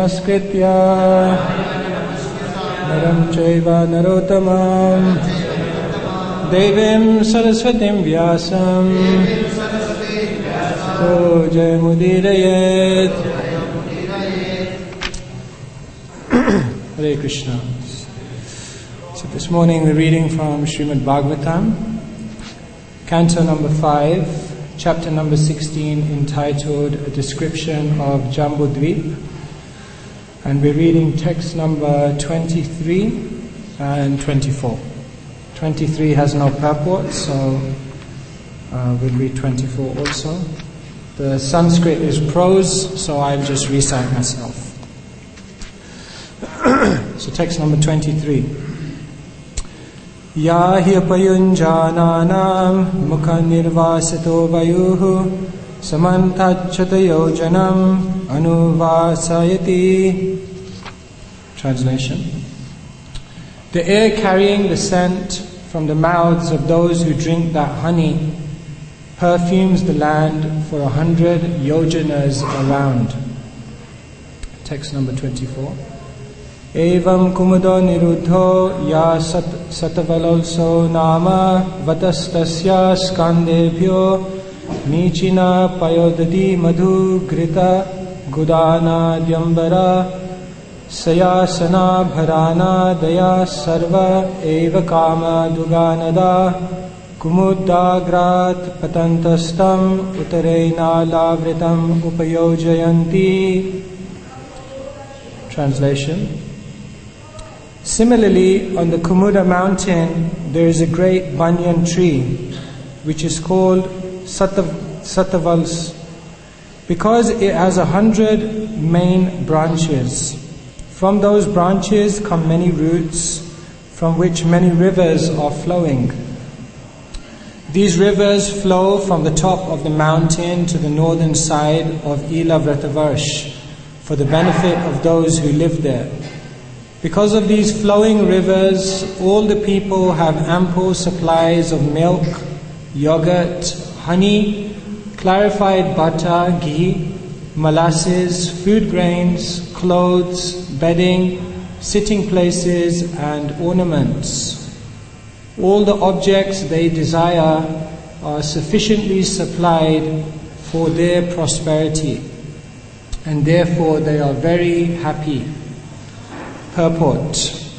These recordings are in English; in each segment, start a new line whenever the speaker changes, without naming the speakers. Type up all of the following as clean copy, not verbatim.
namaskritya naram chaiva narottamam devim saraswatim vyasam to jayamudirayet. Hare Krishna. So this morning we're reading from Srimad Bhagavatam, Canto number 5, chapter number 16, entitled A Description of Jambudvip. And we're reading text number 23 and 24. 23 has no purport, so we'll read 24 also. The Sanskrit is prose, so I'll just recite myself. So text number 23. Ya hi payunjananam mukha nirvasito vayuhu samantachatayo janam anuvasayati. Translation. The air carrying the scent from the mouths of those who drink that honey perfumes the land for 100 yojanas around. Text number 24. Evam kumudo niruddho ya satavalolso nama vatastasya skandebhyo nichina payodadi madhu grita gudana dyambara sayasana bharana daya sarva eva kama duganada kumudagrat patantastam utarena lavritam upayojayanti. Translation. Similarly, on the Kumuda mountain, there is a great banyan tree, which is called Satavals, because it has 100 main branches. From those branches come many roots, from which many rivers are flowing. These rivers flow from the top of the mountain to the northern side of Ilavratavarsh, for the benefit of those who live there. Because of these flowing rivers, all the people have ample supplies of milk, yogurt, honey, clarified butter, ghee, molasses, food grains, clothes, bedding, sitting places, and ornaments. All the objects they desire are sufficiently supplied for their prosperity, and therefore they are very happy. Purport.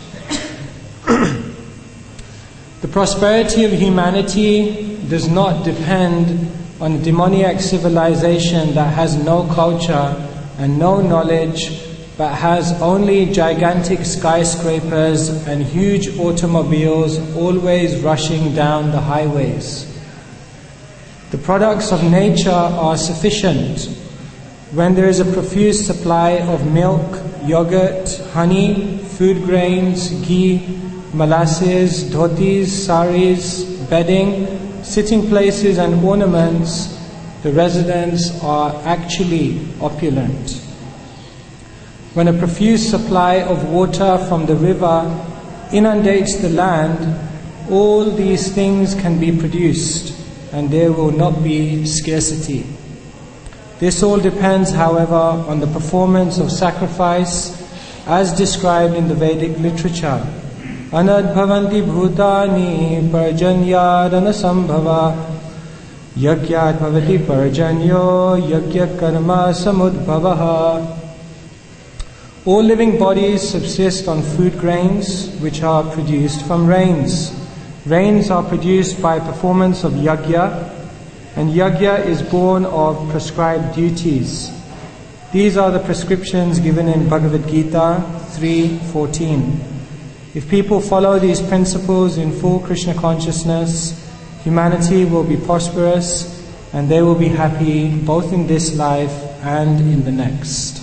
The prosperity of humanity does not depend on a demoniac civilization that has no culture and no knowledge, but has only gigantic skyscrapers and huge automobiles always rushing down the highways. The products of nature are sufficient. When there is a profuse supply of milk, yogurt, honey, food grains, ghee, molasses, dhotis, saris, bedding, sitting places and ornaments, the residents are actually opulent. When a profuse supply of water from the river inundates the land, all these things can be produced and there will not be scarcity. This all depends, however, on the performance of sacrifice as described in the Vedic literature. Anadbhavanti bhutani parjanyadana sambhava yagyat bhavati parjanyo yagya karma samudbhavaha. All living bodies subsist on food grains which are produced from rains. Rains are produced by performance of yagya, and yagya is born of prescribed duties. These are the prescriptions given in Bhagavad Gita 3:14. If people follow these principles in full Krishna consciousness, humanity will be prosperous and they will be happy both in this life and in the next.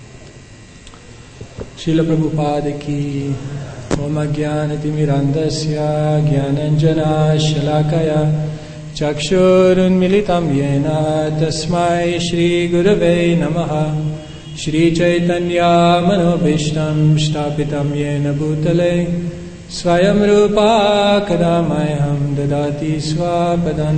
Srila Prabhupada ki Om Jnanatimirandasya Jnananjana Shalakaya Chakshurunmilitam Yena Tasmai Shri Gurave Namaha. Shri Chaitanya Manobhishtam Shtapitam Yena Bhutale Swayam Rupa Kadamayam Dadati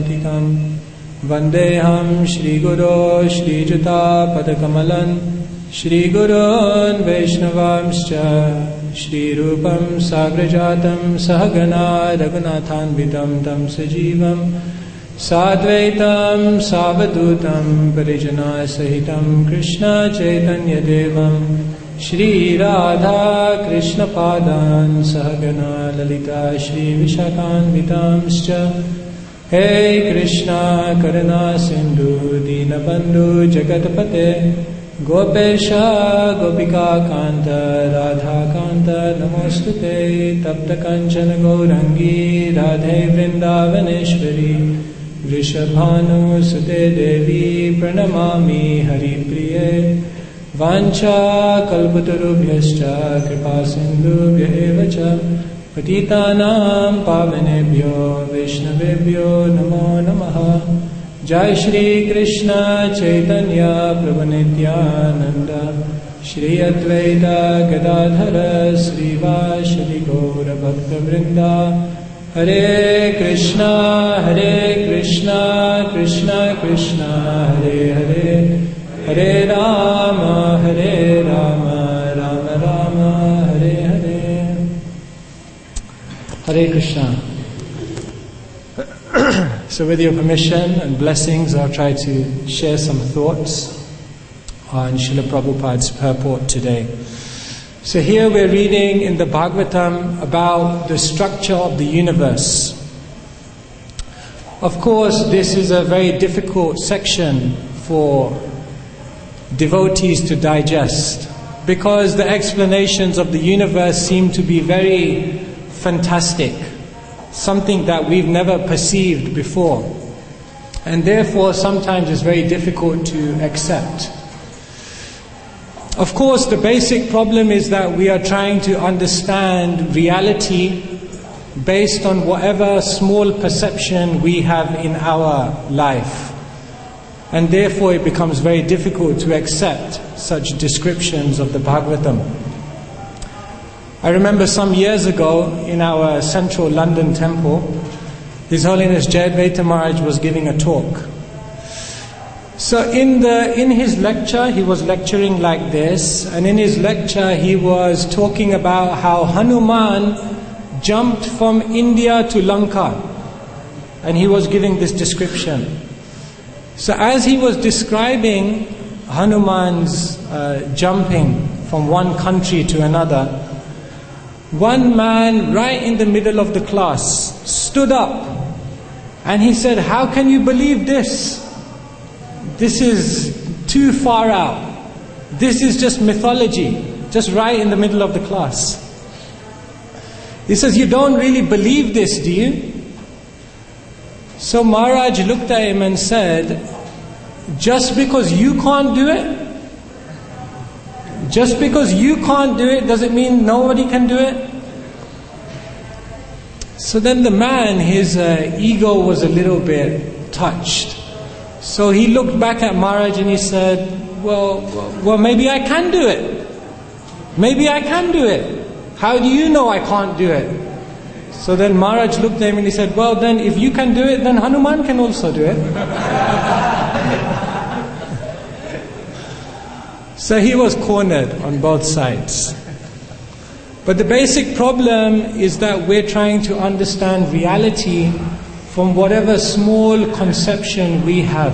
Swapadantikam Vandeham Shri Guru Shri Juta Padakamalan Shri Gurun Vaishnavamscha Shri Rupam Sagrajatam Sahagana Raghunathanvitam Tam Sajivam Sadvaitam Savadutam Parijana Sahitam Krishna Chaitanya Devam Shri Radha Krishna Padan Sahagana Lalita Shri Vishakhanvitamscha Hey Krishna Karuna Sindhu Dinabandhu Jagatpate Gopesha Gopika Kanta Radha Kanta Namostute Tapta Kanchana Gaurangi Radhe Vrindavaneshwari Vrishabhanu Sute Devi Pranamami Hari Priye Vancha Kalpatarubhyascha Kripa Sindhubhya Evacha Patitanam Pavanebhyo Vaishnavebhyo Namo Namaha Jai Shri Krishna Chaitanya Prabhu Nityananda Shri Advaita Gadadhara Sri Vashali Gaura Bhakta Vrinda Hare Krishna Krishna Krishna Hare Hare Hare Rama Rama Rama Hare Hare. Hare Krishna. So with your permission and blessings, I'll try to share some thoughts on Srila Prabhupada's purport today. So here we're reading in the Bhagavatam about the structure of the universe. Of course, this is a very difficult section for devotees to digest, because the explanations of the universe seem to be very fantastic, something that we've never perceived before, and therefore sometimes it's very difficult to accept. Of course, the basic problem is that we are trying to understand reality based on whatever small perception we have in our life, and therefore it becomes very difficult to accept such descriptions of the Bhagavatam. I remember some years ago in our central London temple, His Holiness Jayadvaita Maharaj was giving a talk. So in his lecture, he was lecturing like this, and in his lecture he was talking about how Hanuman jumped from India to Lanka, and he was giving this description. So as he was describing Hanuman's jumping from one country to another, one man right in the middle of the class stood up and he said, "How can you believe this? This is too far out. This is just mythology," just right in the middle of the class. He says, "You don't really believe this, do you?" So Maharaj looked at him and said, "Just because you can't do it? Just because you can't do it, does it mean nobody can do it?" So then the man, his ego was a little bit touched. So he looked back at Maharaj and he said, well, maybe I can do it. Maybe I can do it. How do you know I can't do it? So then Maharaj looked at him and he said, "Well, then if you can do it, then Hanuman can also do it." So he was cornered on both sides. But the basic problem is that we're trying to understand reality from whatever small conception we have.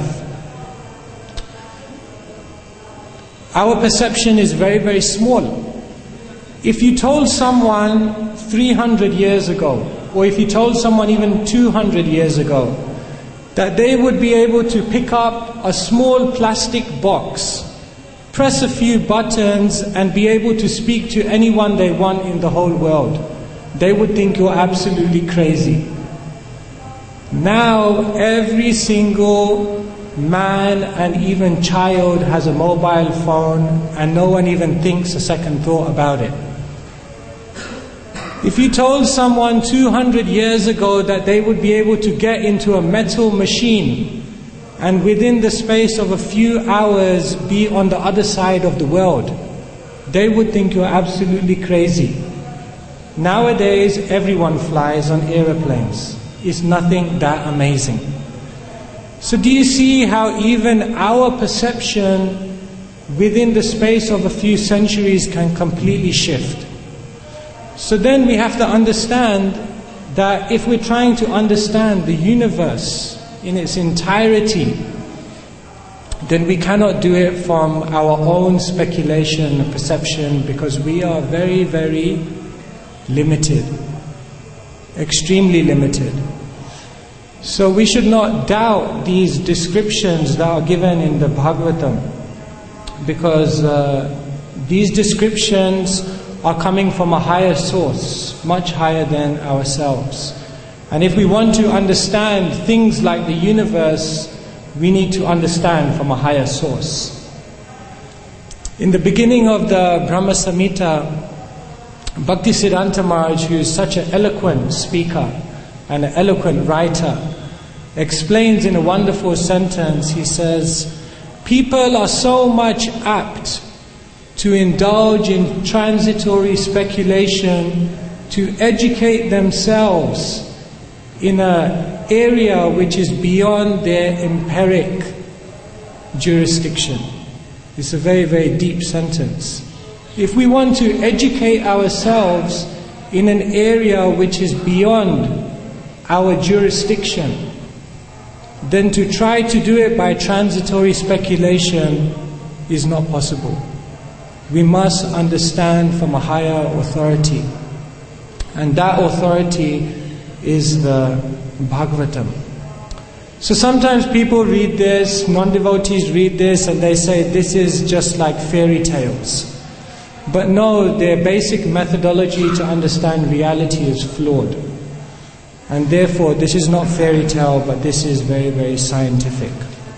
Our perception is very, very small. If you told someone 300 years ago, or if you told someone even 200 years ago, that they would be able to pick up a small plastic box, press a few buttons and be able to speak to anyone they want in the whole world, they would think you're absolutely crazy. Now every single man and even child has a mobile phone, and no one even thinks a second thought about it. If you told someone 200 years ago that they would be able to get into a metal machine and within the space of a few hours be on the other side of the world, they would think you're absolutely crazy. Nowadays, everyone flies on aeroplanes. It's nothing that amazing. So do you see how even our perception within the space of a few centuries can completely shift. So then we have to understand that if we're trying to understand the universe in its entirety, then we cannot do it from our own speculation and perception, because we are very, very limited, extremely limited. So we should not doubt these descriptions that are given in the Bhagavatam, because these descriptions are coming from a higher source, much higher than ourselves. And if we want to understand things like the universe, we need to understand from a higher source. In the beginning of the Brahma Samhita, Bhaktisiddhanta Maharaj, who is such an eloquent speaker and an eloquent writer, explains in a wonderful sentence. He says, people are so much apt to indulge in transitory speculation to educate themselves in an area which is beyond their empiric jurisdiction. It's a very, very deep sentence. If we want to educate ourselves in an area which is beyond our jurisdiction, then to try to do it by transitory speculation is not possible. We must understand from a higher authority. And that authority is the Bhagavatam. So sometimes people read this, non-devotees read this, and they say this is just like fairy tales. But no, their basic methodology to understand reality is flawed. And therefore this is not fairy tale, but this is very, very scientific.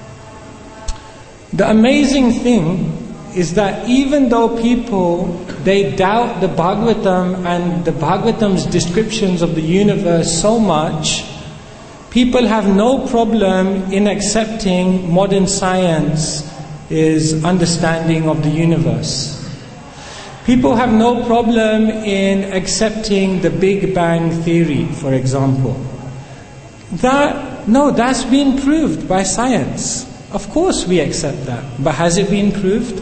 The amazing thing is that even though people, they doubt the Bhagavatam and the Bhagavatam's descriptions of the universe so much, people have no problem in accepting modern science's understanding of the universe. People have no problem in accepting the Big Bang Theory, for example. That's been proved by science. Of course we accept that. But has it been proved?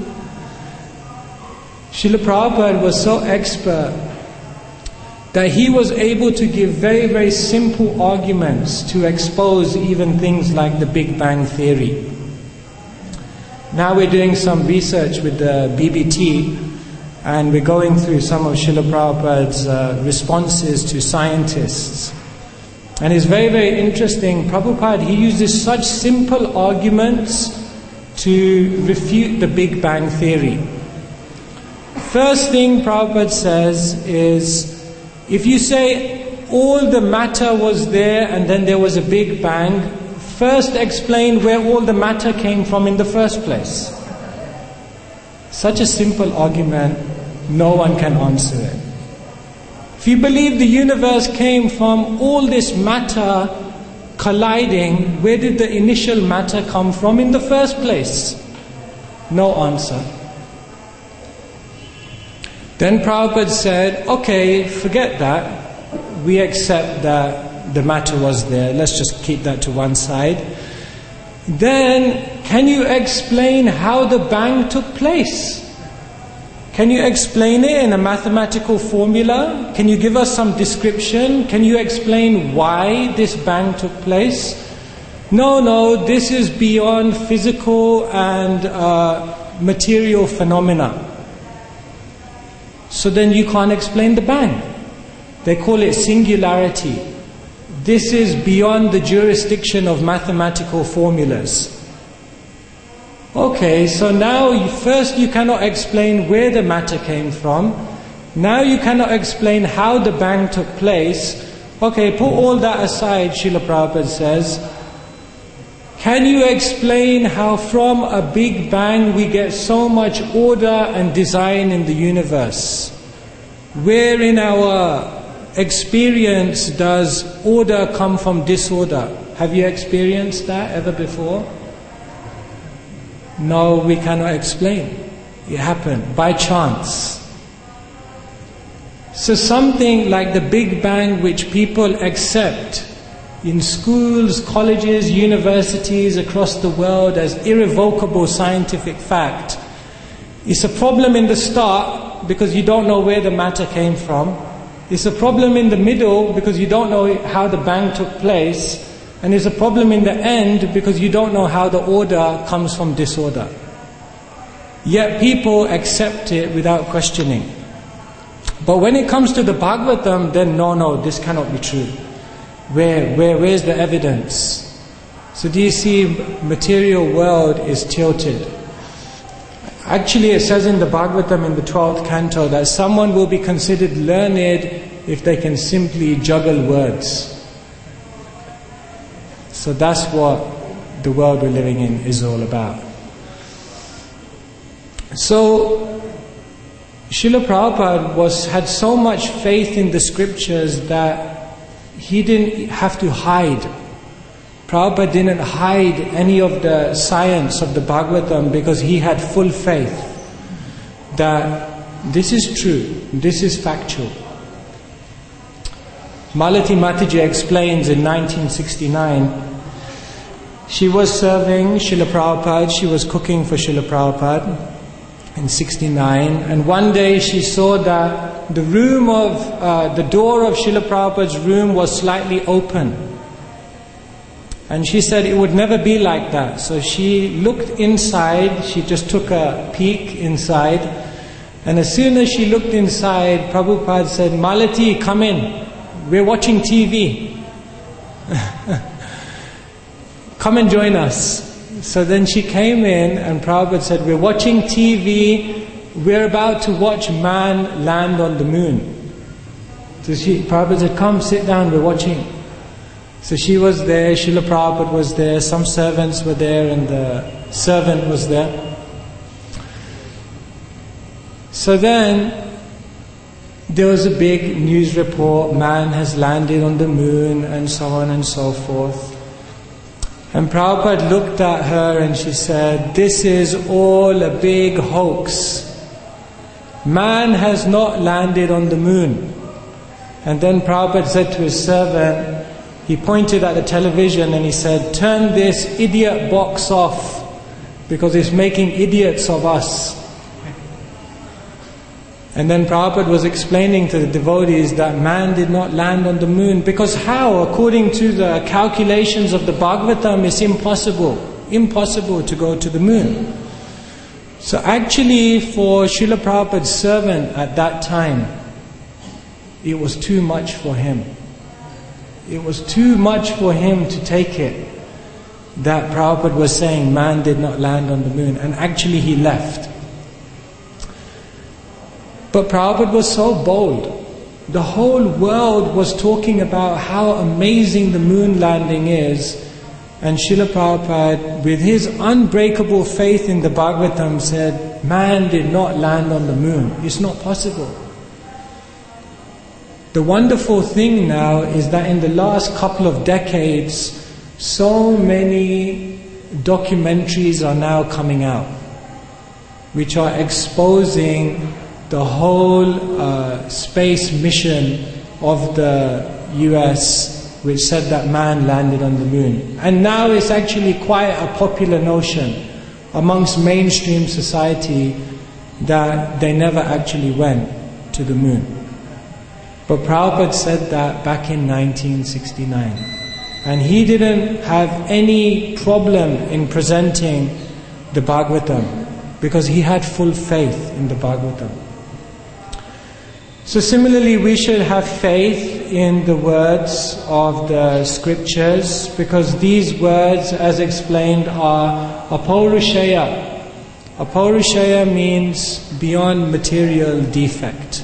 Srila Prabhupada was so expert that he was able to give very, very simple arguments to expose even things like the Big Bang Theory. Now we're doing some research with the BBT, and we're going through some of Srila Prabhupada's responses to scientists. And it's very, very interesting. Prabhupada, he uses such simple arguments to refute the Big Bang Theory. First thing Prabhupada says is, if you say all the matter was there and then there was a Big Bang, first explain where all the matter came from in the first place. Such a simple argument, no one can answer it. If you believe the universe came from all this matter colliding, where did the initial matter come from in the first place? No answer. Then Prabhupada said, okay, forget that. We accept that the matter was there. Let's just keep that to one side. Then, can you explain how the bang took place? Can you explain it in a mathematical formula? Can you give us some description? Can you explain why this bang took place? No, this is beyond physical and material phenomena. So then you can't explain the bang. They call it singularity. This is beyond the jurisdiction of mathematical formulas. Okay, so now first you cannot explain where the matter came from. Now you cannot explain how the bang took place. Okay, put all that aside, Srila Prabhupada says. Can you explain how from a Big Bang we get so much order and design in the universe? Where in our experience does order come from disorder? Have you experienced that ever before? No, we cannot explain. It happened by chance. So something like the Big Bang, which people accept in schools, colleges, universities across the world as irrevocable scientific fact, It's a problem in the start because you don't know where the matter came from. It's a problem in the middle because you don't know how the bang took place. And it's a problem in the end because you don't know how the order comes from disorder. Yet people accept it without questioning. But when it comes to the Bhagavatam, then no, this cannot be true. Where's the evidence? So do you see, material world is tilted. Actually, it says in the Bhagavatam in the 12th canto that someone will be considered learned if they can simply juggle words. So that's what the world we're living in is all about. So, Srila Prabhupada had so much faith in the scriptures that he didn't have to hide. Prabhupada didn't hide any of the science of the Bhagavatam because he had full faith that this is true, this is factual. Malati Mataji explains in 1969, she was serving Srila Prabhupada, she was cooking for Srila Prabhupada in 69, and one day she saw that the door of Srila Prabhupada's room was slightly open. And she said it would never be like that. So she looked inside, she just took a peek inside, and as soon as she looked inside, Prabhupada said, Malati, come in, we're watching TV. Come and join us. So then she came in and Prabhupada said, we're watching TV, we're about to watch man land on the moon. So Prabhupada said, come sit down, we're watching. So she was there, Srila Prabhupada was there, some servants were there and the servant was there. So then there was a big news report, man has landed on the moon and so on and so forth. And Prabhupada looked at her and she said, this is all a big hoax. Man has not landed on the moon. And then Prabhupada said to his servant, he pointed at the television and he said, turn this idiot box off because it's making idiots of us. And then Prabhupada was explaining to the devotees that man did not land on the moon. Because how? According to the calculations of the Bhagavatam, it's impossible to go to the moon. So actually for Srila Prabhupada's servant at that time, it was too much for him. It was too much for him to take it that Prabhupada was saying man did not land on the moon. And actually he left. But Prabhupada was so bold. The whole world was talking about how amazing the moon landing is. And Srila Prabhupada, with his unbreakable faith in the Bhagavatam, said, man did not land on the moon. It's not possible. The wonderful thing now is that in the last couple of decades, so many documentaries are now coming out, which are exposing the whole space mission of the US, which said that man landed on the moon. And now it's actually quite a popular notion amongst mainstream society that they never actually went to the moon. But Prabhupada said that back in 1969. And he didn't have any problem in presenting the Bhagavatam because he had full faith in the Bhagavatam. So similarly, we should have faith in the words of the scriptures because these words, as explained, are apaurushaya. Apaurushaya means beyond material defect.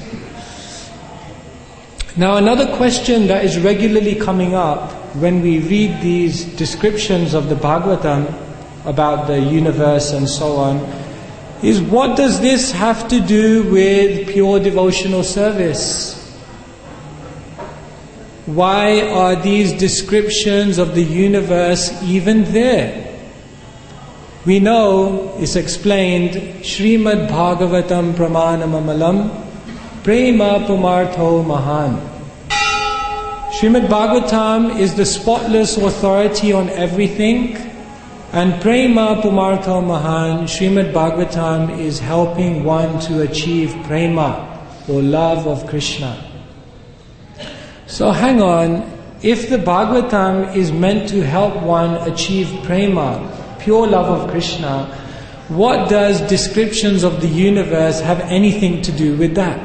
Now another question that is regularly coming up when we read these descriptions of the Bhagavatam about the universe and so on is, what does this have to do with pure devotional service? Why are these descriptions of the universe even there? We know it's explained, Srimad Bhagavatam Pramanamamalam Prema Pumartho Mahan. Srimad Bhagavatam is the spotless authority on everything, And Prema Pumartho Mahan, Srimad Bhagavatam is helping one to achieve prema, or love of Krishna. So hang on, if the Bhagavatam is meant to help one achieve prema, pure love of Krishna, what does descriptions of the universe have anything to do with that?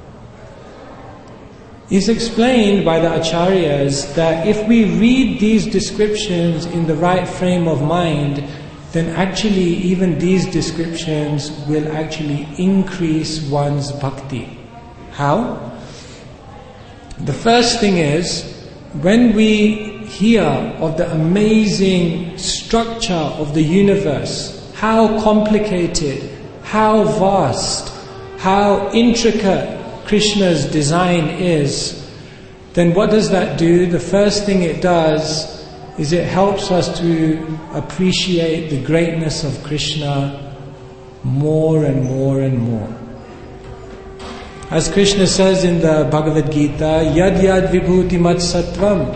It's explained by the Acharyas that if we read these descriptions in the right frame of mind, then actually even these descriptions will actually increase one's bhakti. How? The first thing is, when we hear of the amazing structure of the universe, how complicated, how vast, how intricate Krishna's design is, then what does that do? The first thing it does is it helps us to appreciate the greatness of Krishna more and more and more. As Krishna says in the Bhagavad Gita, Yad Yad Vibhuti Mat Sattvam.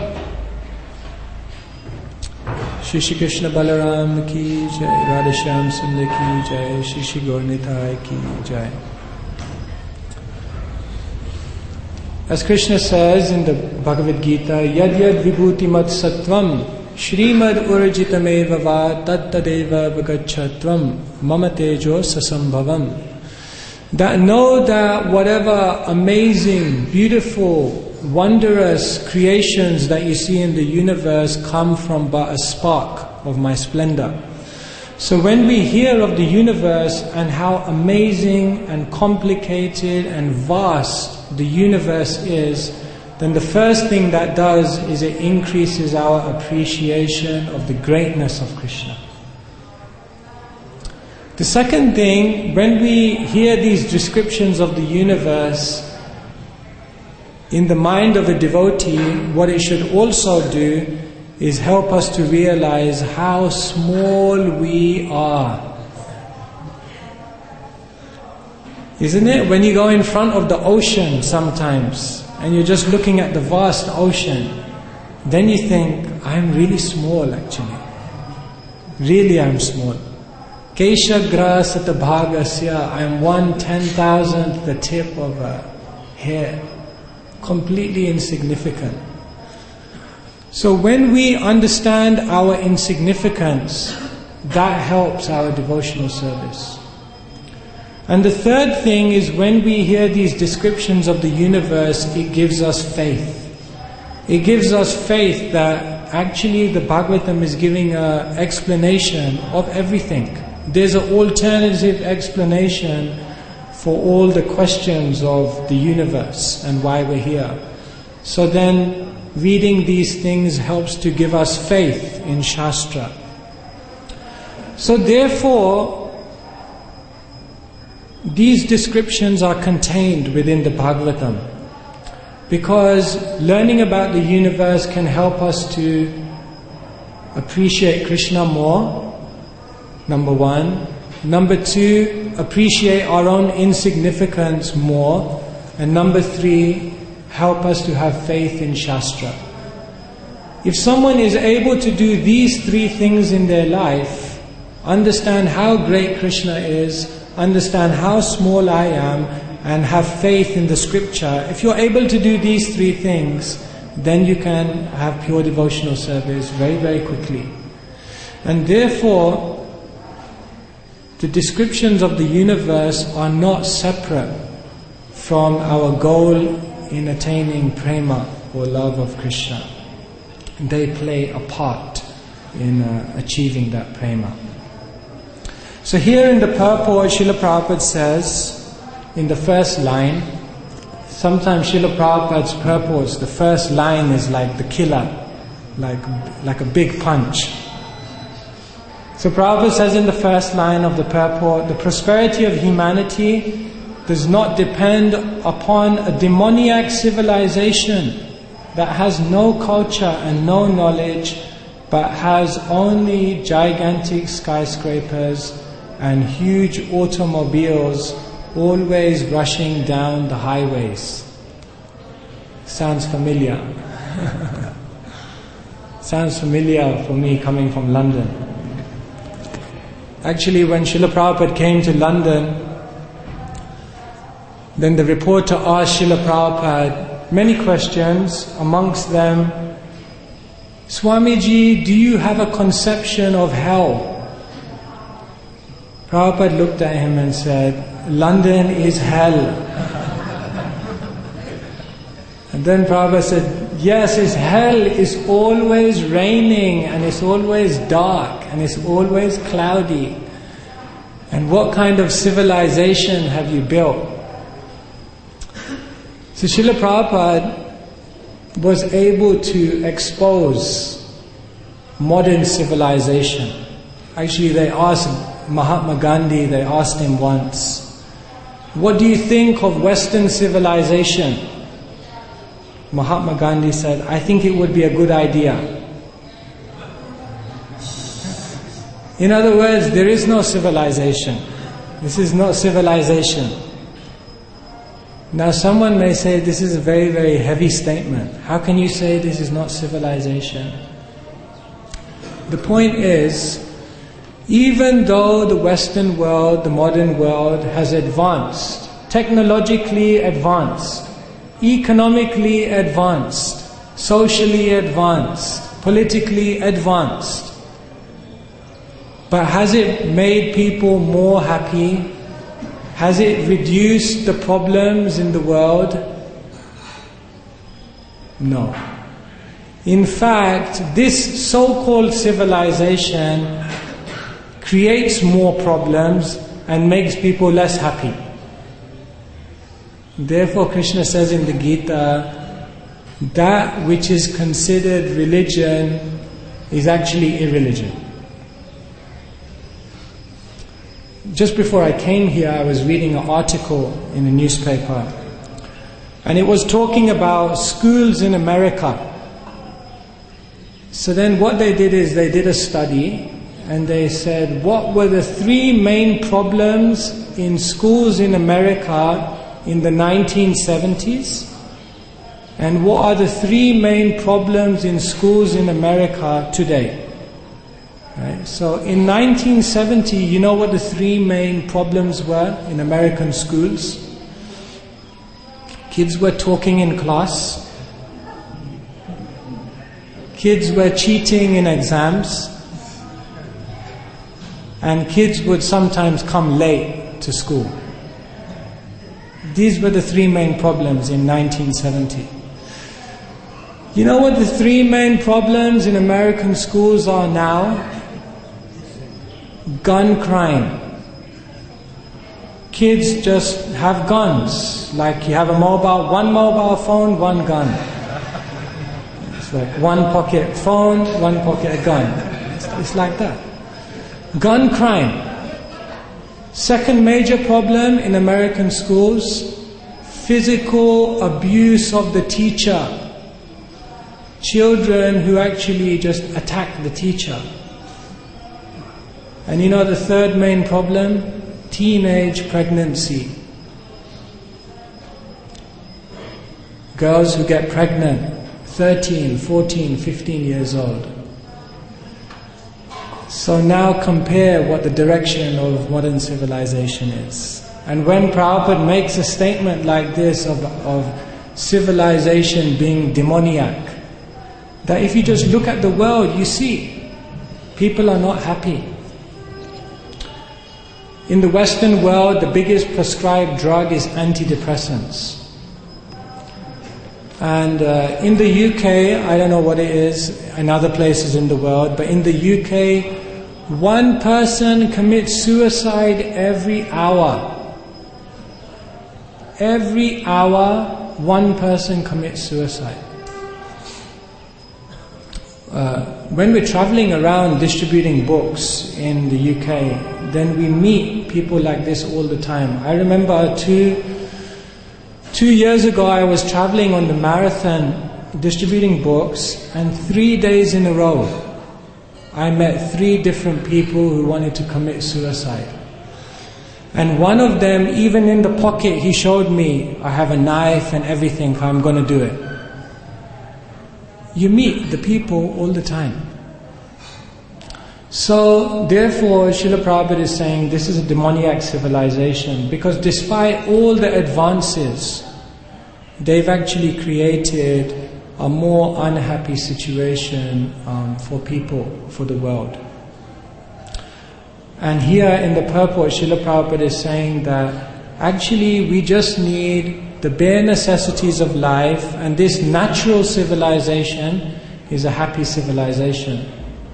Shri Krishna Balaram ki jai, Radhashyam Sundar ki jai, Shri Gaur Nitai ki jai. As Krishna says in the Bhagavad Gita, Yad Yad Vibhuti Mat Sattvam, Shrimad Urjitameva Va Tattadeva Bhagachatvam, Mama Tejo Sasambhavam. That know that whatever amazing, beautiful, wondrous creations that you see in the universe come from but a spark of my splendor. So when we hear of the universe and how amazing and complicated and vast the universe is, then the first thing that does is it increases our appreciation of the greatness of Krishna. The second thing, when we hear these descriptions of the universe, in the mind of a devotee, what it should also do is help us to realize how small we are. Isn't it? When you go in front of the ocean sometimes, and you're just looking at the vast ocean, then you think, I'm really small actually. Really I'm small. Kesha grasata bhagasya, I am 1/10,000th the tip of a hair. Completely insignificant. So when we understand our insignificance, that helps our devotional service. And the third thing is, when we hear these descriptions of the universe, it gives us faith. It gives us faith that actually the Bhagavatam is giving an explanation of everything. There's an alternative explanation for all the questions of the universe and why we're here. So then, reading these things helps to give us faith in Shastra. So therefore, these descriptions are contained within the Bhagavatam, because learning about the universe can help us to appreciate Krishna more, number one. Number two, appreciate our own insignificance more. And number three, help us to have faith in Shastra. If someone is able to do these three things in their life, understand how great Krishna is, understand how small I am, and have faith in the scripture, if you're able to do these three things, then you can have pure devotional service very, very quickly. And therefore, the descriptions of the universe are not separate from our goal in attaining prema, or love of Krishna. They play a part in achieving that prema. So here in the purport, Srila Prabhupada says, in the first line, sometimes Srila Prabhupada's purports, the first line is like the killer, like a big punch. So Prabhupada says in the first line of the purport, the prosperity of humanity does not depend upon a demoniac civilization that has no culture and no knowledge, but has only gigantic skyscrapers and huge automobiles always rushing down the highways. Sounds familiar. Sounds familiar for me coming from London. Actually, when Srila Prabhupada came to London, then the reporter asked Srila Prabhupada many questions, amongst them, Swamiji, do you have a conception of hell? Prabhupada looked at him and said, London is hell. And then Prabhupada said, yes, it's hell. It's always raining and it's always dark and it's always cloudy. And what kind of civilization have you built? So Srila Prabhupada was able to expose modern civilization. Actually, they asked Mahatma Gandhi, they asked him once, what do you think of Western civilization? Mahatma Gandhi said, I think it would be a good idea. In other words, there is no civilization. This is not civilization. Now someone may say, this is a very, very heavy statement. How can you say this is not civilization? The point is, even though the Western world, the modern world has advanced, technologically advanced, economically advanced, socially advanced, politically advanced, but has it made people more happy? Has it reduced the problems in the world? No. In fact, this so-called civilization creates more problems and makes people less happy. Therefore, Krishna says in the Gita, that which is considered religion is actually irreligion. Just before I came here, I was reading an article in a newspaper, and it was talking about schools in America. So then what they did is they did a study, and they said, what were the three main problems in schools in America in the 1970s? And what are the three main problems in schools in America today? Right? So in 1970, you know what the three main problems were in American schools? Kids were talking in class. Kids were cheating in exams. And kids would sometimes come late to school. These were the three main problems in 1970. You know what the three main problems in American schools are now? Gun crime. Kids just have guns. Like you have one mobile phone, one gun. It's like one pocket phone, one pocket gun. It's like that. Gun crime. Second major problem in American schools, physical abuse of the teacher. Children who actually just attack the teacher. And you know the third main problem? Teenage pregnancy. Girls who get pregnant, 13, 14, 15 years old. So now compare what the direction of modern civilization is. And when Prabhupada makes a statement like this of civilization being demoniac, that if you just look at the world, you see, people are not happy. In the Western world, the biggest prescribed drug is antidepressants. And in the UK, I don't know what it is in other places in the world, but in the UK, one person commits suicide every hour. Every hour, one person commits suicide. When we're traveling around distributing books in the UK, then we meet people like this all the time. I remember two years ago I was traveling on the marathon distributing books, and 3 days in a row I met 3 different people who wanted to commit suicide. And one of them, even in the pocket, he showed me, I have a knife and everything, I'm going to do it. You meet the people all the time. So, therefore, Srila Prabhupada is saying this is a demoniac civilization, because despite all the advances, they've actually created a more unhappy situation for people, for the world. And here in the purport, Srila Prabhupada is saying that actually we just need the bare necessities of life, and this natural civilization is a happy civilization.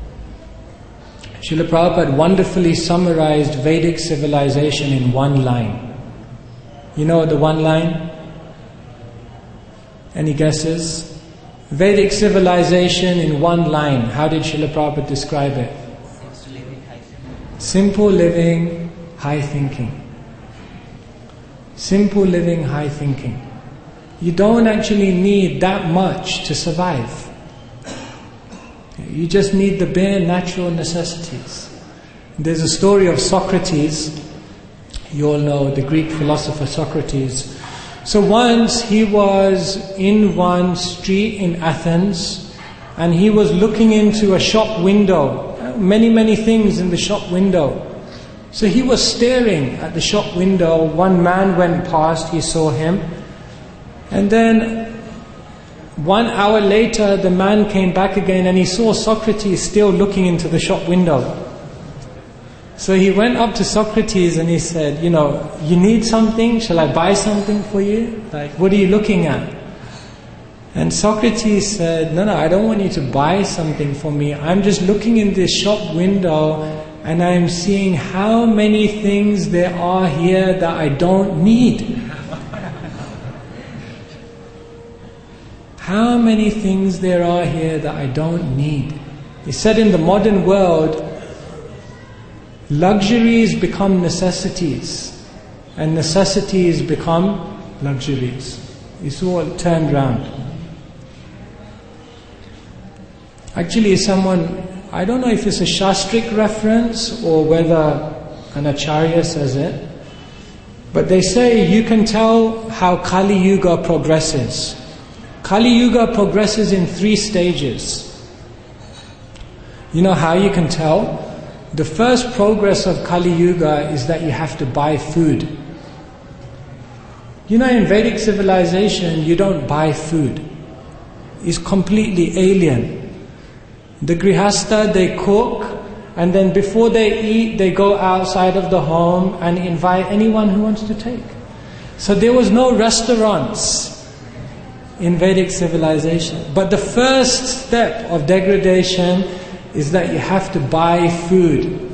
Srila Prabhupada wonderfully summarized Vedic civilization in one line. You know the one line? Any guesses? Vedic civilization in one line. How did Srila Prabhupada describe it? Simple living, high thinking. Simple living, high thinking. You don't actually need that much to survive. You just need the bare natural necessities. There's a story of Socrates. You all know the Greek philosopher Socrates. So once he was in one street in Athens, and he was looking into a shop window. Many things in the shop window. So he was staring at the shop window. One man went past, he saw him. And then 1 hour later, the man came back again and he saw Socrates still looking into the shop window. So he went up to Socrates and he said, you need something? Shall I buy something for you? Like, what are you looking at? And Socrates said, no, I don't want you to buy something for me. I'm just looking in this shop window and I'm seeing how many things there are here that I don't need. How many things there are here that I don't need. He said in the modern world, luxuries become necessities and necessities become luxuries. It's all turned round. Actually, I don't know if it's a Shastric reference or whether an Acharya says it, but they say you can tell how Kali Yuga progresses. Kali Yuga progresses in 3 stages. You know how you can tell? The first progress of Kali Yuga is that you have to buy food. You know, in Vedic civilization, you don't buy food. It's completely alien. The grihastha, they cook, and then before they eat, they go outside of the home and invite anyone who wants to take. So there was no restaurants in Vedic civilization. But the first step of degradation is that you have to buy food.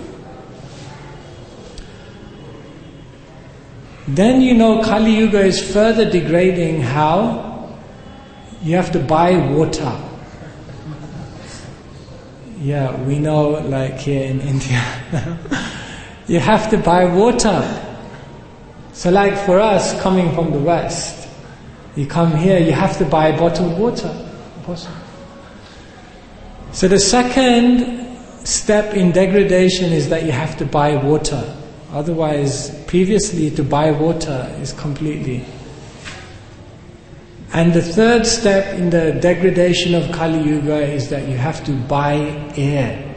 Then Kali Yuga is further degrading. How? You have to buy water. Yeah, we know, like here in India, you have to buy water. So like for us coming from the West, you come here, you have to buy bottled water. So the second step in degradation is that you have to buy water. Otherwise, previously to buy water is completely. And the third step in the degradation of Kali Yuga is that you have to buy air.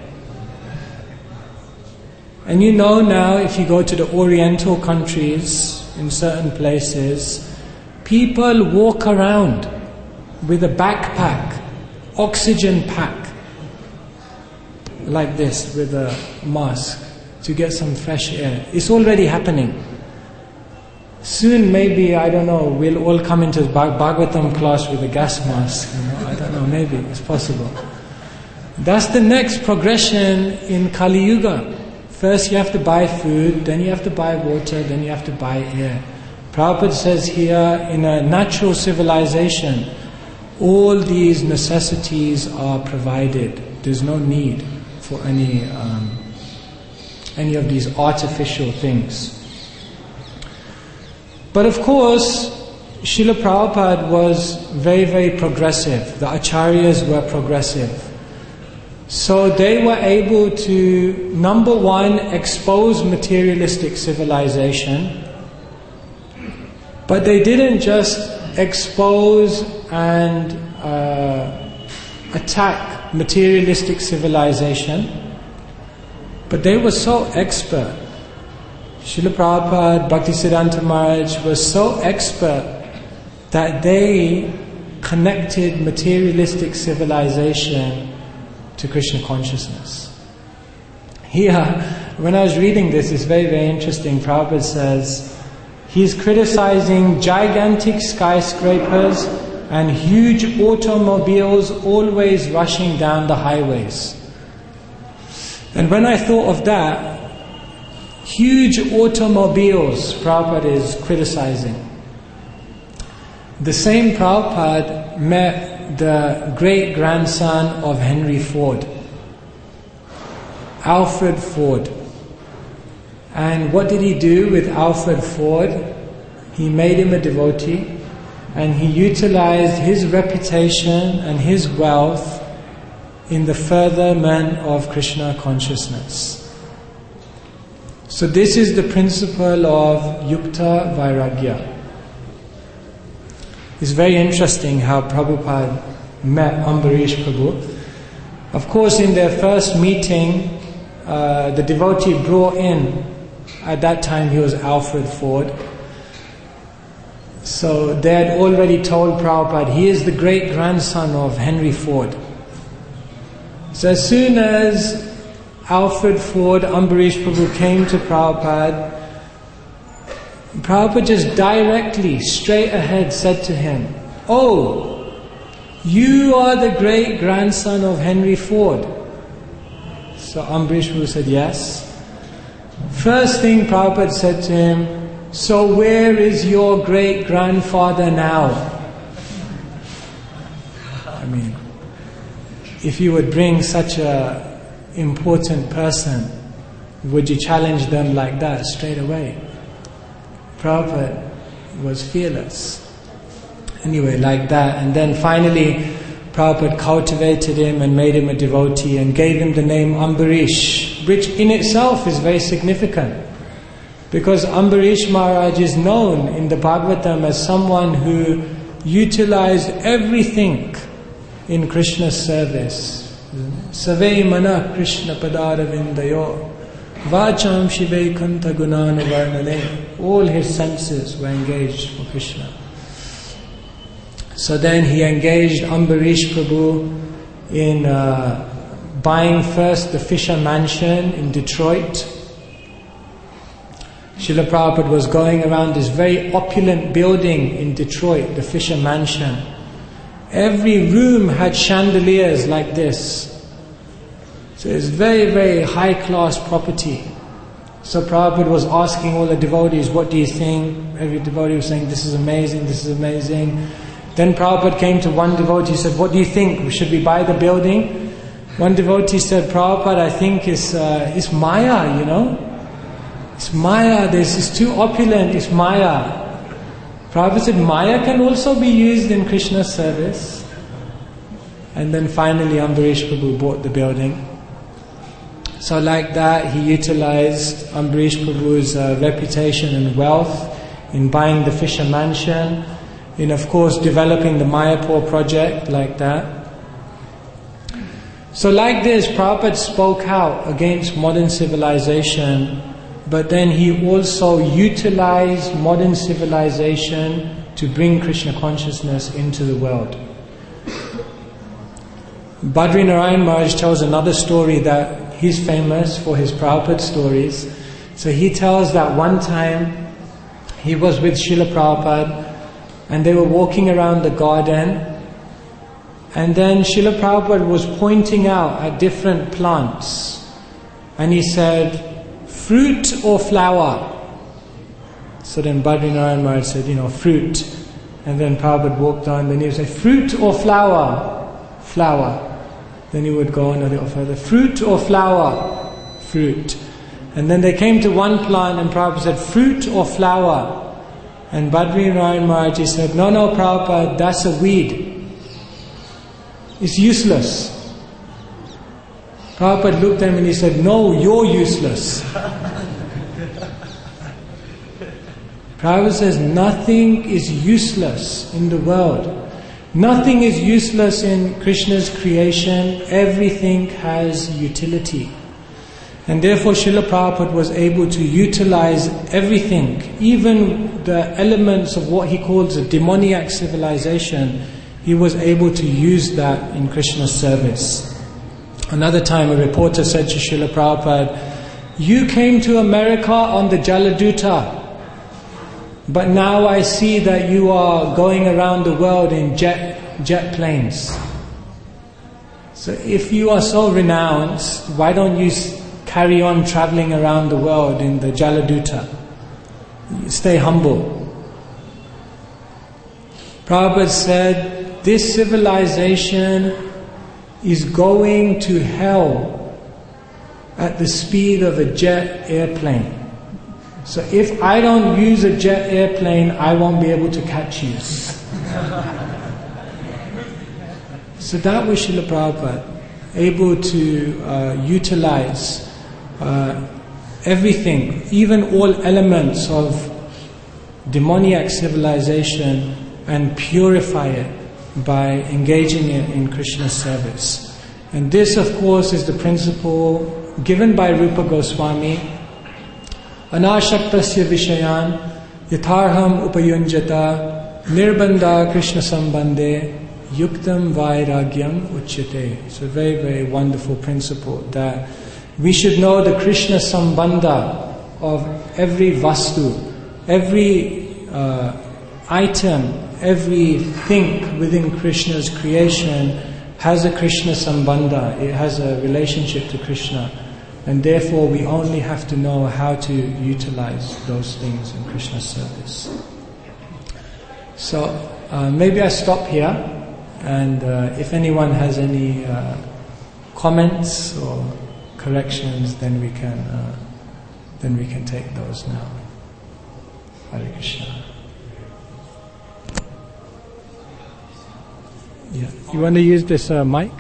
And now if you go to the Oriental countries, in certain places, people walk around with a backpack, oxygen pack, like this, with a mask, to get some fresh air. It's already happening. Soon maybe, I don't know, we'll all come into Bhagavatam class with a gas mask. I don't know, maybe it's possible. That's the next progression in Kali Yuga. First you have to buy food, then you have to buy water, then you have to buy air. Prabhupada says here, in a natural civilization, all these necessities are provided. There's no need for any of these artificial things. But of course, Srila Prabhupada was very progressive. The Acharyas were progressive. So they were able to, number one, expose materialistic civilization. But they didn't just expose and attack materialistic civilization. But they were so expert. Srila Prabhupada, Bhaktisiddhanta Maharaj was so expert that they connected materialistic civilization to Krishna consciousness. Here, when I was reading this, it's very, very interesting. Prabhupada says, he's criticizing gigantic skyscrapers and huge automobiles always rushing down the highways. And when I thought of that, huge automobiles Prabhupada is criticizing. The same Prabhupada met the great-grandson of Henry Ford, Alfred Ford. And what did he do with Alfred Ford? He made him a devotee, and he utilized his reputation and his wealth in the furtherment of Krishna consciousness. So this is the principle of Yukta Vairagya. It's very interesting how Prabhupada met Ambarish Prabhu. Of course, in their first meeting, the devotee brought in, at that time he was Alfred Ford. So they had already told Prabhupada, he is the great-grandson of Henry Ford. So as soon as Alfred Ford, Ambarish Prabhu came to Prabhupada, Prabhupada just directly, straight ahead said to him, "Oh, you are the great-grandson of Henry Ford." So Ambarish Prabhu said, "Yes." First thing Prabhupada said to him, "So where is your great-grandfather now?" I mean, if you would bring such a important person, would you challenge them like that straight away? Prabhupada was fearless. Anyway, like that. And then finally, Prabhupada cultivated him and made him a devotee and gave him the name Ambarish, which in itself is very significant. Because Ambarish Maharaj is known in the Bhagavatam as someone who utilized everything in Krishna's service. Savei mana Krishna padaravindayo vacham shivei kanta gunana varnane. All his senses were engaged for Krishna. So then he engaged Ambarish Prabhu in buying first the Fisher Mansion in Detroit. Srila Prabhupada was going around this very opulent building in Detroit, the Fisher Mansion. Every room had chandeliers like this. So it's very, very high-class property. So Prabhupada was asking all the devotees, what do you think? Every devotee was saying, this is amazing, this is amazing. Then Prabhupada came to one devotee, said, what do you think? Should we buy the building? One devotee said, Prabhupada, I think it's Maya, you know. It's Maya, this is too opulent, it's Maya. Prabhupada said, Maya can also be used in Krishna's service. And then finally Ambarish Prabhu bought the building. So like that, he utilized Ambarish Prabhu's reputation and wealth in buying the Fisher Mansion, in of course developing the Mayapur project, like that. So like this, Prabhupada spoke out against modern civilization, but then he also utilized modern civilization to bring Krishna consciousness into the world. Badri Narayan Maharaj tells another story that he's famous for his Prabhupada stories. So he tells that one time he was with Srila Prabhupada and they were walking around the garden, and then Srila Prabhupada was pointing out at different plants and he said, fruit or flower? So then Badri Narayan Maharaj said, fruit. And then Prabhupada walked on, then he would say, fruit or flower? Flower. Then he would go on a little further, fruit or flower? Fruit. And then they came to one plant and Prabhupada said, fruit or flower? And Badri Narayan Maharaj said, no, Prabhupada, that's a weed. It's useless. Prabhupada looked at him and he said, no, you're useless. Prabhupada says, nothing is useless in the world. Nothing is useless in Krishna's creation. Everything has utility. And therefore Srila Prabhupada was able to utilize everything, even the elements of what he calls a demoniac civilization. He was able to use that in Krishna's service. Another time a reporter said to Srila Prabhupada, "You came to America on the Jaladuta, but now I see that you are going around the world in jet planes. So if you are so renowned, why don't you carry on traveling around the world in the Jaladuta? Stay humble." Prabhupada said, this civilization is going to hell at the speed of a jet airplane. So if I don't use a jet airplane, I won't be able to catch you. So that was Srila Prabhupada, able to utilize everything, even all elements of demoniac civilization, and purify it by engaging it in Krishna's service. And this, of course, is the principle given by Rupa Goswami. Anashaktasya vishayan yatharham upayunjata nirbandha Krishna sambandhe yuktam vairagyam uchyate. It's a very, very wonderful principle that we should know the Krishna sambandha of every vastu, every item, everything within Krishna's creation has a Krishna sambandha. It has a relationship to Krishna. And therefore we only have to know how to utilize those things in Krishna's service. So maybe I stop here, and if anyone has any comments or corrections, then we can take those now. Hare Krishna. Yeah. You want to use this mic?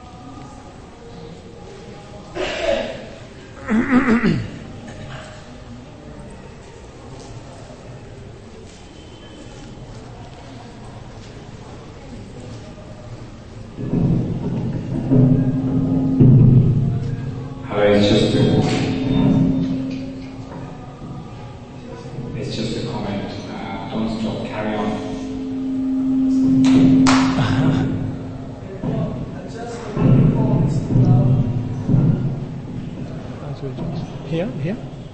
It's just a comment. Don't stop, carry on.
Here?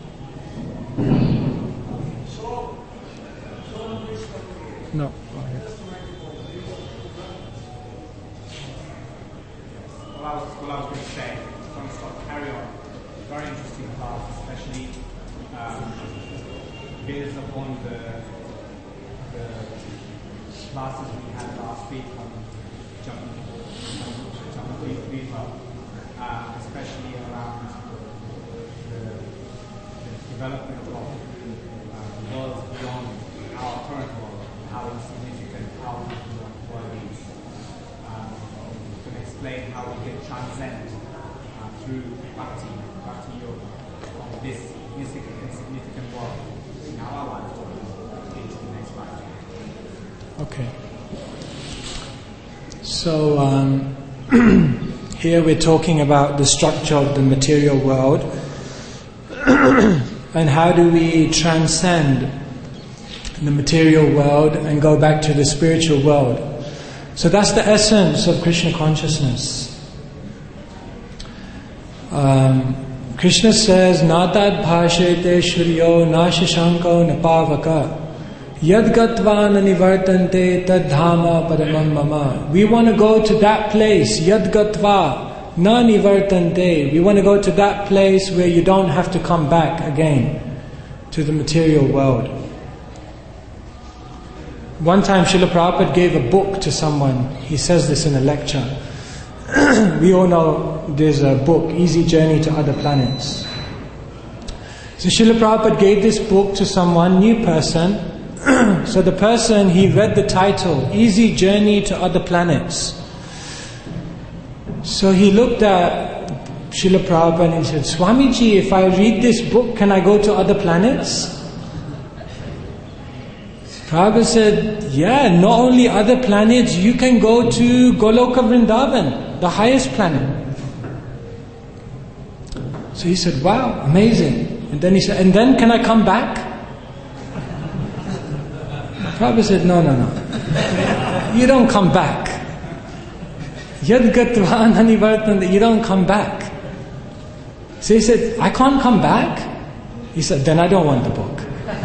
No.
Well, I was going to say, don't stop, carry on. Very interesting class, especially based upon the classes we had last week on Jammu, especially around the development of worlds beyond our current world, how insignificant, how the world is. We can explain how we can transcend through bhakti yoga, of this insignificant world in our lifetime into the next lifetime.
Okay. So here we're talking about the structure of the material world and how do we transcend the material world and go back to the spiritual world. So that's the essence of Krishna consciousness. Krishna says, Natad bhashete shuryo na shashanko na pavaka yadgatva na nivartante tad dhama paramam mama. We want to go to that place, yadgatva na nivartante. We want to go to that place where you don't have to come back again to the material world. One time Srila Prabhupada gave a book to someone. He says this in a lecture. We all know there's a book, Easy Journey to Other Planets. So Srila Prabhupada gave this book to someone, new person. So the person, he read the title, Easy Journey to Other Planets. So he looked at Srila Prabhupada and he said, Swamiji, if I read this book, can I go to other planets? Prabhupada said, yeah, not only other planets, you can go to Goloka Vrindavan, the highest planet. So he said, wow, amazing. And then he said, and then can I come back? Prabhupada said, no. You don't come back. Yad gatva nanivartana, you don't come back. So he said, I can't come back? He said, then I don't want the book.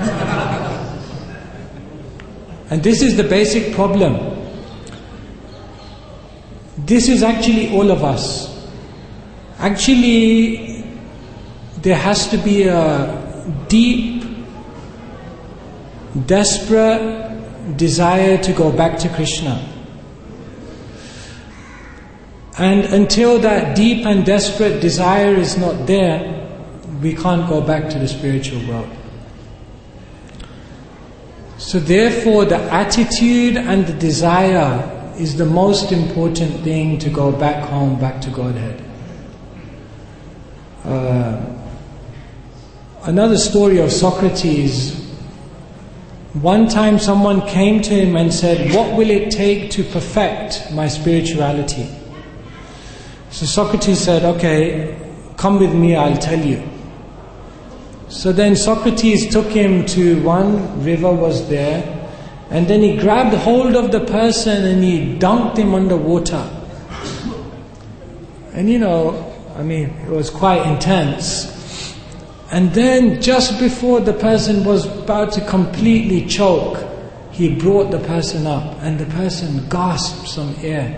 And this is the basic problem. This is actually all of us. Actually, there has to be a deep, desperate desire to go back to Krishna. And until that deep and desperate desire is not there, we can't go back to the spiritual world. So therefore, the attitude and the desire is the most important thing to go back home, back to Godhead. Another story of Socrates. One time someone came to him and said, what will it take to perfect my spirituality? So Socrates said, okay, come with me, I'll tell you. So then Socrates took him to one river was there, and then he grabbed hold of the person and he dunked him under water. And it was quite intense. And then just before the person was about to completely choke, he brought the person up and the person gasped some air.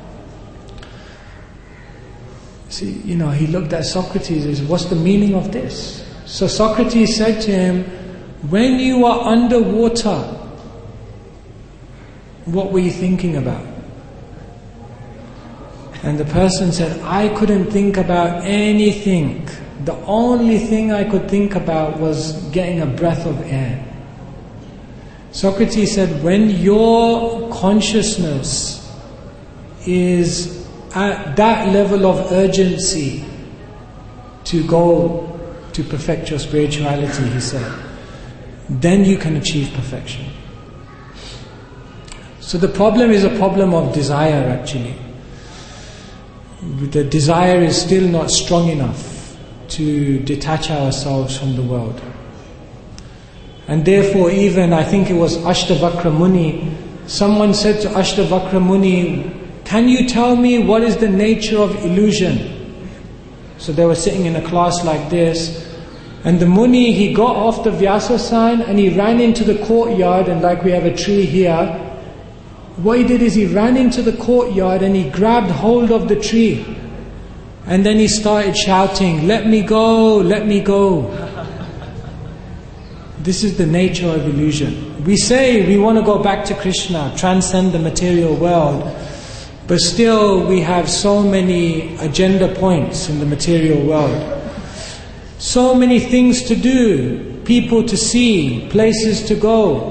See, he looked at Socrates and said, what's the meaning of this? So Socrates said to him, when you are underwater, what were you thinking about? And the person said, I couldn't think about anything. The only thing I could think about was getting a breath of air. Socrates said, when your consciousness is at that level of urgency to go to perfect your spirituality, he said, then you can achieve perfection. So the problem is a problem of desire actually. The desire is still not strong enough to detach ourselves from the world. And therefore even, I think it was Ashtavakra Muni, someone said to Ashtavakra Muni, can you tell me what is the nature of illusion? So they were sitting in a class like this, and the Muni, he got off the Vyasasana and he ran into the courtyard, and like we have a tree here, what he did is he ran into the courtyard and he grabbed hold of the tree. And then he started shouting, let me go, let me go. This is the nature of illusion. We say we want to go back to Krishna, transcend the material world, but still we have so many agenda points in the material world. So many things to do, people to see, places to go.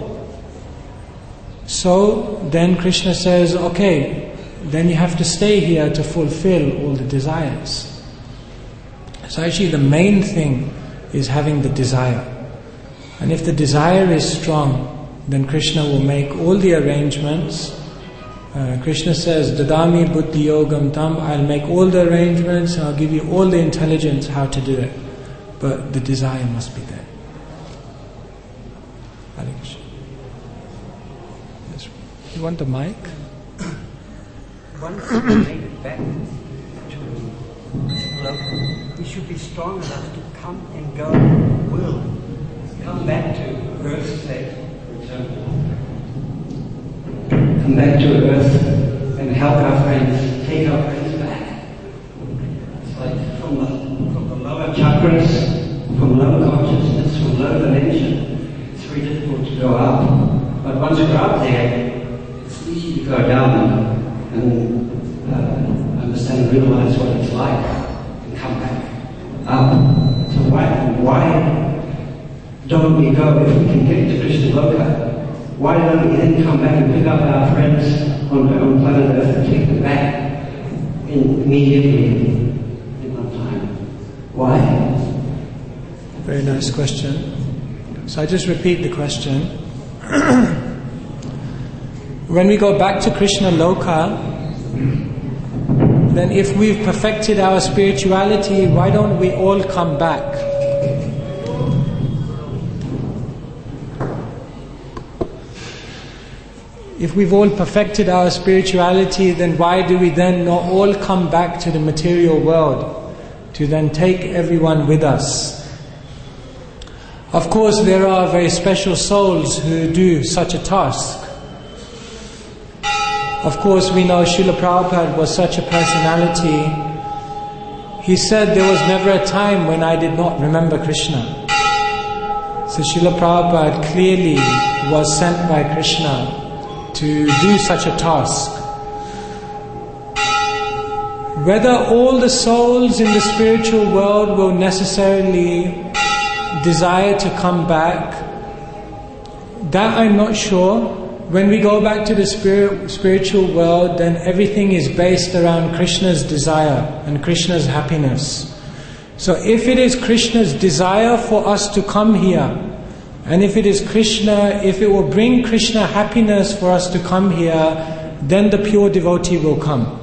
So then Krishna says, okay, then you have to stay here to fulfill all the desires. So actually the main thing is having the desire. And if the desire is strong, then Krishna will make all the arrangements. Krishna says, Dadami buddhi yogam tam, I'll make all the arrangements and I'll give you all the intelligence how to do it. But the desire must be there. Hare Krishna. You want the mic?
Once we make it back to local, we should be strong enough to come and go will. Come back to earth state, come back to earth and help our friends, take our friends back. It's like from the lower chakras, from low consciousness, from low dimension, it's very difficult to go up. But once we're up there, it's easy to go down and understand and realize what it's like and come back up. So why don't we go, if we can get to Krishna Loka, why don't we then come back and pick up our friends on planet Earth and take them back immediately in one time? Why?
Very nice question. So I just repeat the question. When we go back to Krishna Loka, then if we've perfected our spirituality, why don't we all come back? If we've all perfected our spirituality, then why do we then not all come back to the material world to then take everyone with us? Of course, there are very special souls who do such a task. Of course, we know Srila Prabhupada was such a personality. He said there was never a time when I did not remember Krishna. So Srila Prabhupada clearly was sent by Krishna to do such a task. Whether all the souls in the spiritual world will necessarily desire to come back, that I'm not sure. When we go back to the spiritual world, then everything is based around Krishna's desire and Krishna's happiness. So if it is Krishna's desire for us to come here, and if it is Krishna, if it will bring Krishna happiness for us to come here, then the pure devotee will come.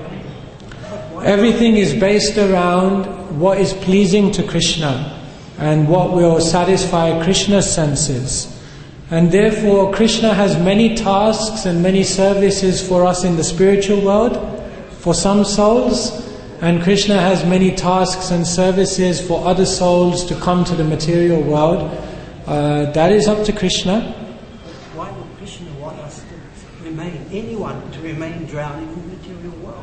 Everything is based around what is pleasing to Krishna and what will satisfy Krishna's senses. And therefore Krishna has many tasks and many services for us in the spiritual world, for some souls, and Krishna has many tasks and services for other souls to come to the material world. That is up to Krishna.
Why would Krishna want us to remain, anyone to remain drowning in the material world?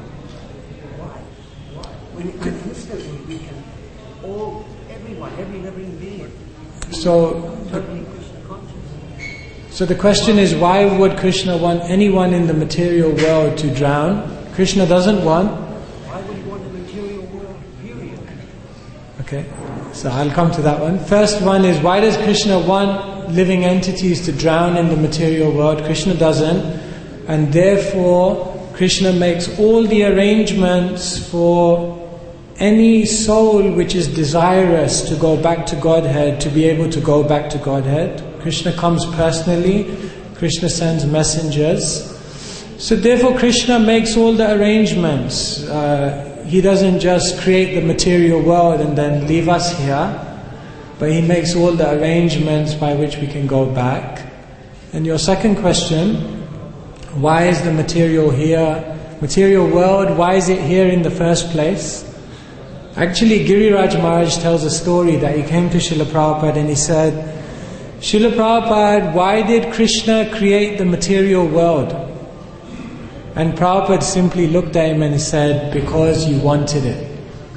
Why? When instantly we can all, everyone, every living being, totally Krishna conscious.
So the question is, why would Krishna want anyone in the material world to drown? Krishna doesn't want.
Why would he want the material world, period?
Okay, so I'll come to that one. First one is, why does Krishna want living entities to drown in the material world? Krishna doesn't. And therefore, Krishna makes all the arrangements for any soul which is desirous to go back to Godhead to be able to go back to Godhead. Krishna comes personally, Krishna sends messengers. So therefore Krishna makes all the arrangements. He doesn't just create the material world and then leave us here, but He makes all the arrangements by which we can go back. And your second question, why is the material world, why is it here in the first place? Actually, Giriraj Maharaj tells a story that he came to Srila Prabhupada and he said, Srila Prabhupada, why did Krishna create the material world? And Prabhupada simply looked at him and he said, because you wanted it.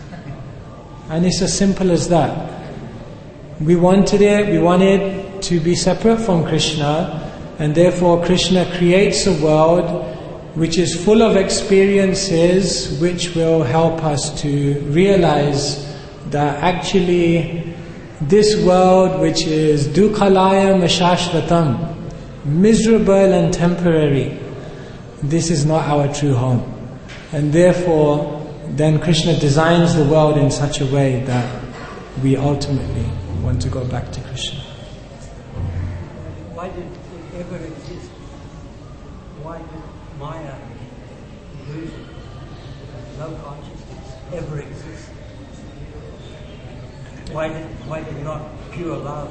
And it's as simple as that. We wanted it, we wanted to be separate from Krishna, and therefore Krishna creates a world which is full of experiences which will help us to realize that actually this world which is dukhalayam ashashvatam, miserable and temporary, this is not our true home. And therefore then Krishna designs the world in such a way that we ultimately want to go back to Krishna.
Why did it ever exist? Why did Maya, illusion, no consciousness, ever exist? Why did not pure love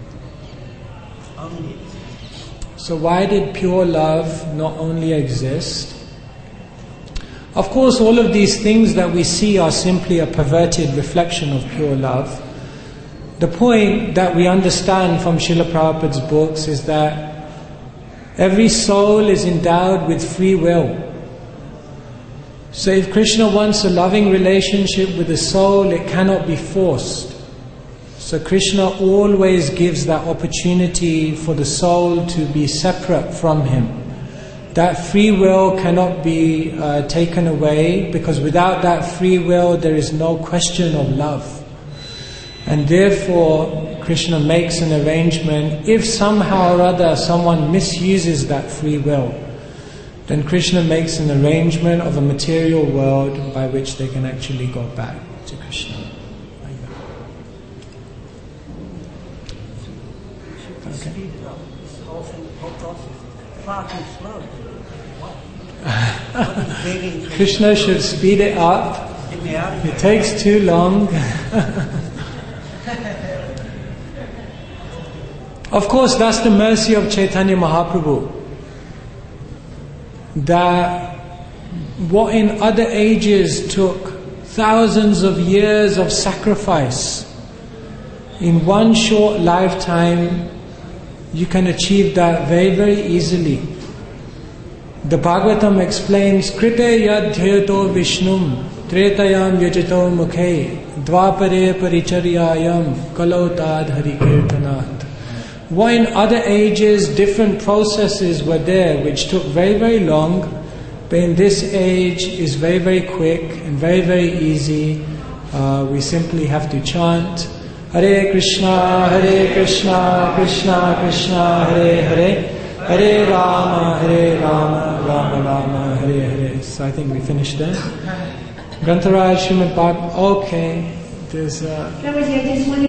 only exist?
So why did pure love not only exist? Of course, all of these things that we see are simply a perverted reflection of pure love. The point that we understand from Srila Prabhupada's books is that every soul is endowed with free will. So if Krishna wants a loving relationship with a soul, it cannot be forced. So Krishna always gives that opportunity for the soul to be separate from Him. That free will cannot be taken away, because without that free will there is no question of love. And therefore Krishna makes an arrangement. If somehow or other someone misuses that free will, then Krishna makes an arrangement of a material world by which they can actually go back to Krishna.
Speed it up. This whole thing, whole process, far too slow.
Krishna should speed it up. It takes too long. Of course, that's the mercy of Chaitanya Mahaprabhu. That what in other ages took thousands of years of sacrifice, in one short lifetime, you can achieve that very, very easily. The Bhagavatam explains, Krite yadhyato Vishnum Tretayam yajito mukhe Dvapare paricharyayam Kalautad harikirtanat. What in other ages different processes were there which took very, very long, but in this age is very, very quick and very, very easy. We simply have to chant Hare Krishna, Krishna Krishna, Hare Hare, Hare Rama, Rama Rama, Hare Hare. So I think we finished there. Grantaraj, Srimad Bhagavatam. Okay, there's.